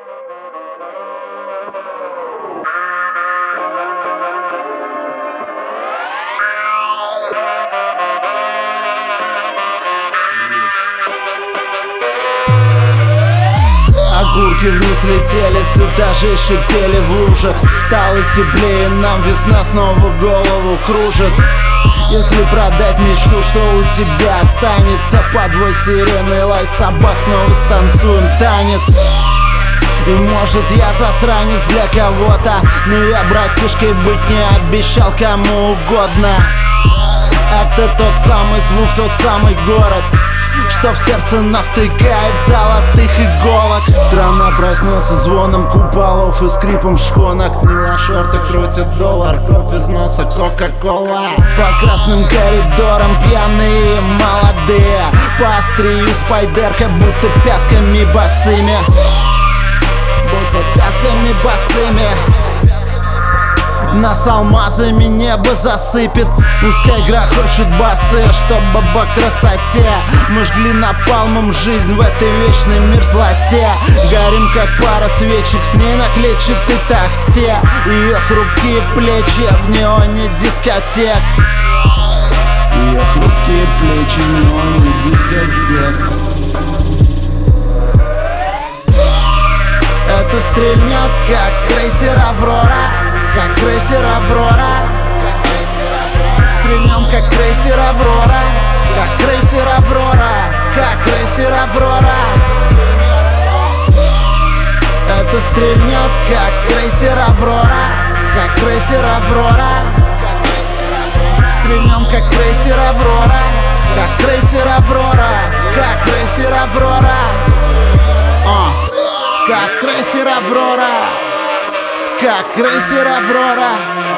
Огурки вниз летели, с этажей шипели в лужах. Стало теплее, нам весна снова голову кружит. Если продать мечту, что у тебя останется? Подвой сирены, лай собак, снова станцуем танец. И может я засранец для кого-то, но я братишкой быть не обещал кому угодно. Это тот самый звук, тот самый город, что в сердце навтыкает золотых иголок. Страна проснется звоном куполов и скрипом шхонок. Сняла шорты, крутит доллар, кровь из носа, кока-кола. По красным коридорам пьяные молодые, по острию спайдерка, будто пятками босыми. Будто пятками босыми. Нас алмазами небо засыпет. Пускай грохочут басы, чтобы по красоте мы жгли напалмом жизнь в этой вечной мерзлоте. Горим как пара свечек с ней на клетчатой тахте. Ее хрупкие плечи в неоне дискотек. Ее хрупкие плечи в неоне дискотек. Это стрельнет, как крейсер Аврора. Как крейсер Аврора. Стрельнем, как крейсер Аврора. Как крейсер Аврора. Как крейсер Аврора. Это стрельнет, как крейсер Аврора. Как крейсер Аврора. Стрельнем, как крейсер Аврора. Как крейсер Аврора. Как крейсер Аврора. Как крейсер Аврора. Как крейсер Аврора.